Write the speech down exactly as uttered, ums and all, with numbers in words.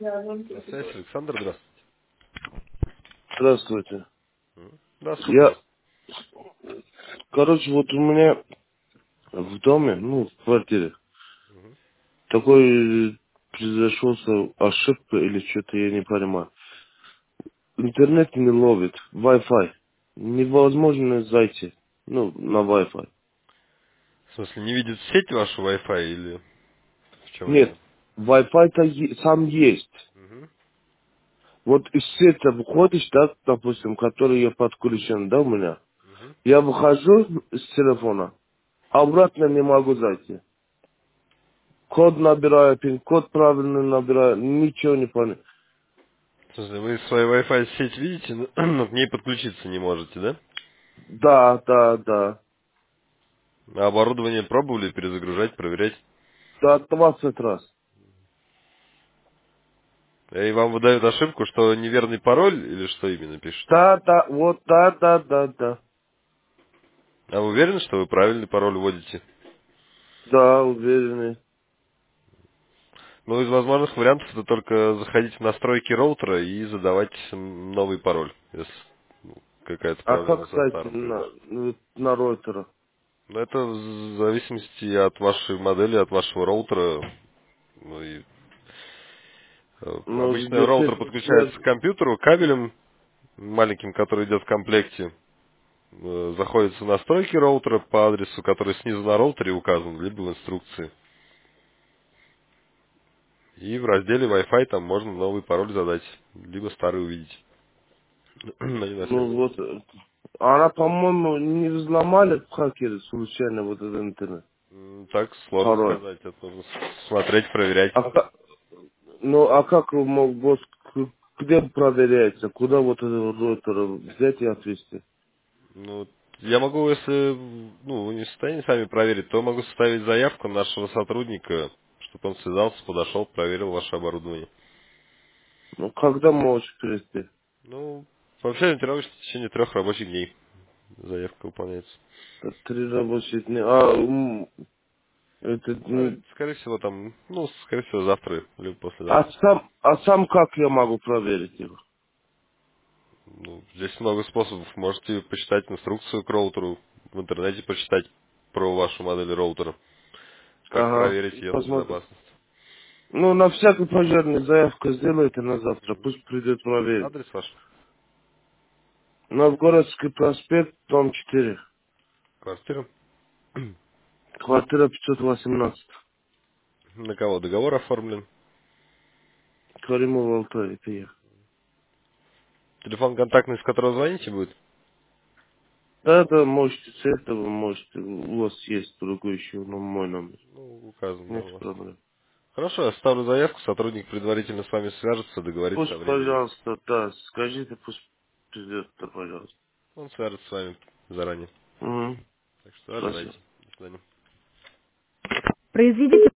На связи Александр, здравствуйте. Здравствуйте. М. Да, слушаю Я, вас. короче, вот у меня в доме, ну, в квартире, Мгм. такой э, произошел ошибка или что-то, я не понимаю. Интернет не ловит, Wi-Fi. Невозможно зайти, ну, на Wi-Fi. В смысле, не видит сеть вашу Wi-Fi или в чем Нет, именно? Wi-Fi-то е- сам есть. Мгм. Вот из сети выходишь, да, допустим, который я подключен, да, у меня. Мгм. Я выхожу с телефона, обратно не могу зайти. Код набираю, пин-код правильно набираю, ничего не понял. В смысле, вы свою Wi-Fi сеть видите, но но к ней подключиться не можете, да? Да, да, да. А оборудование пробовали перезагружать, проверять? Да, двадцать раз. И вам выдают ошибку, что неверный пароль или что именно пишет? Да, да, вот, да, да, да, да. А вы уверены, что вы правильный пароль вводите? Да, уверенный. Ну, из возможных вариантов это только заходить в настройки роутера и задавать м, новый пароль, если ну, какая-то А проблема как со зайти старым на, произошла. ну, на роутера? Ну, это в зависимости от вашей модели, от вашего роутера. Ну, и, э, Ну, обычно роутер если подключается свет... к компьютеру кабелем маленьким, который идет в комплекте. Э, Заходится в настройки роутера по адресу, который снизу на роутере указан, либо в инструкции. И в разделе Wi-Fi там можно новый пароль задать, либо старый увидеть. Но не на всех Ну, вот... сайтах. э, Она, по-моему, не взломали хакеры случайно вот этот интернет. М, Так сложно Пароль. сказать, это нужно с- смотреть, проверять. А как... Ну, а как вы мог вот к- где проверяется? Куда вот этот роутер взять и отвести? Ну, я могу, если ну, вы не в состоянии сами проверить, то могу составить заявку нашего сотрудника, чтобы он связался, подошел, проверил ваше оборудование. Ну, когда можешь привезти? Ну, вообще ориентировочно в течение трех рабочих дней заявка выполняется. Это три рабочих дня. А, м, это... Ну, это, м, скорее всего, там, ну, скорее всего, завтра, либо А послезавтра. сам, а сам как я могу проверить его? Ну, здесь много способов. Можете почитать инструкцию к роутеру, в интернете почитать про вашу модель роутера, как Ага, проверить ее на посмотрим. безопасность. Ну, на всякий пожарный заявку сделайте на завтра, Мгм. пусть придет проверить. Адрес ваш, Новгородский проспект, дом четыре, квартира. квартира пятьсот восемнадцать. На кого договор оформлен? Каримов Алтай, это я. Телефон контактный, с которого звоните, будет? Да, да, можете с этого, можете, у вас есть другой еще, но мой номер. Ну, указан, да, Нет у вас. проблем. Хорошо, я ставлю заявку, сотрудник предварительно с вами свяжется, договорится о Пусть, времени. пожалуйста, да, скажите, пусть придет, да, пожалуйста. Он свяжется с вами заранее. Угу. Так что Спасибо. ожидайте. До свидания. Произведите